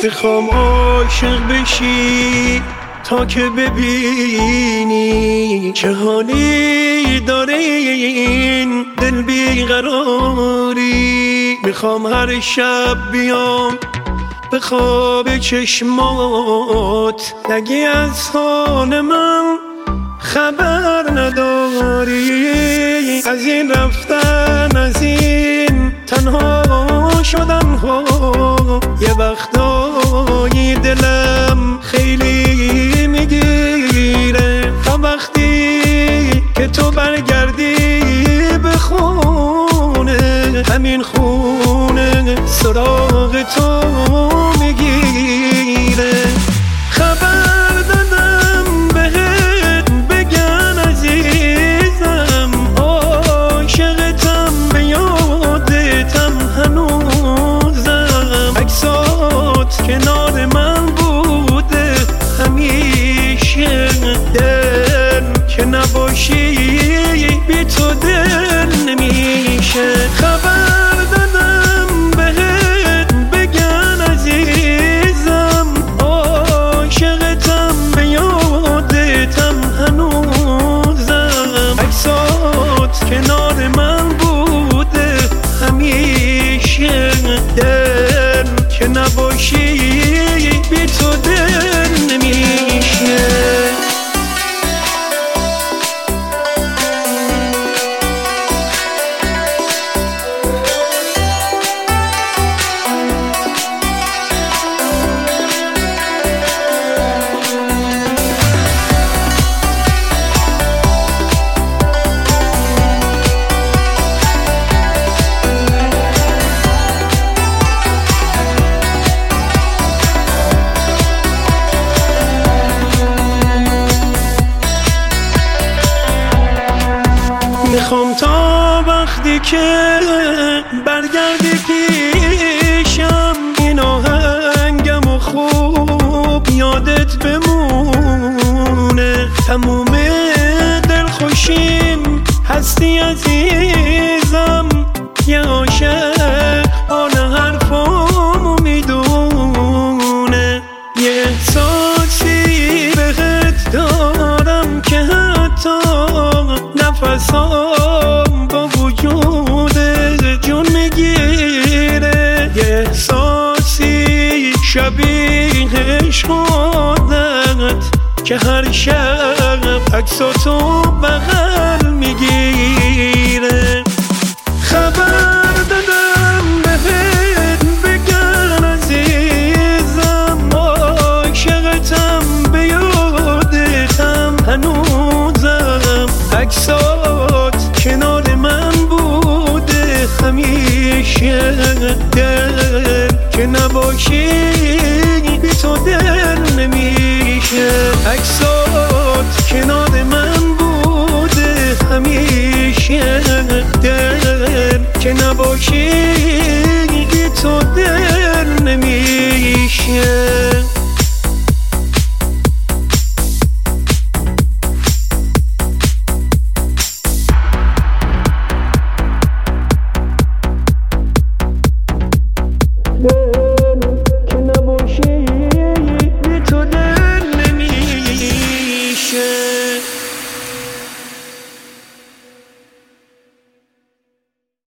میخوام عاشق بشی تا که ببینی چه حالی داره این دل بیقراری. میخوام هر شب بیام به خواب چشمات، نگی از حال من خبر نداری. از این رفتن، از این تنها شدن ها، یه وقتایی دلم خیلی میگیره. تا وقتی که تو برگردی به خونه، همین خونه سراغ تو میگیره. خبر دادم بهت بگن عزیزم، عاشقتم به یادتم هنوزم. عکسات کنار من بوده همیشه، دل که نباشی بی تو دل نمیشه. خبر دادم بهت بگن عزیزم، عاشقتم به یادتم هنوزم. عکسات کنار من بوده همیشه، دل که نباشی بی تو دل نمیشه. میخوام تا وقتی که برگردی پیشم، این آهنگم و خوب یادت بمونه. تموم دلخوشیم هستی عزیزم، یه عاشق حال حرفامو میدونه. یه احساسی بهت دارم که حتی نفسام با وجود جون میگیره. یه احساسی شبیه عشقت که هر شب عکساتو بغل میگیره. خبر دادم بهت بگن عزیزم، عاشقتم به یادتم هنوزم. عکسات کنار من بوده همیشه، دل که نباشی بی تو دل نمیشه. عکسات کنار من بوده همیشه، دل که نباشی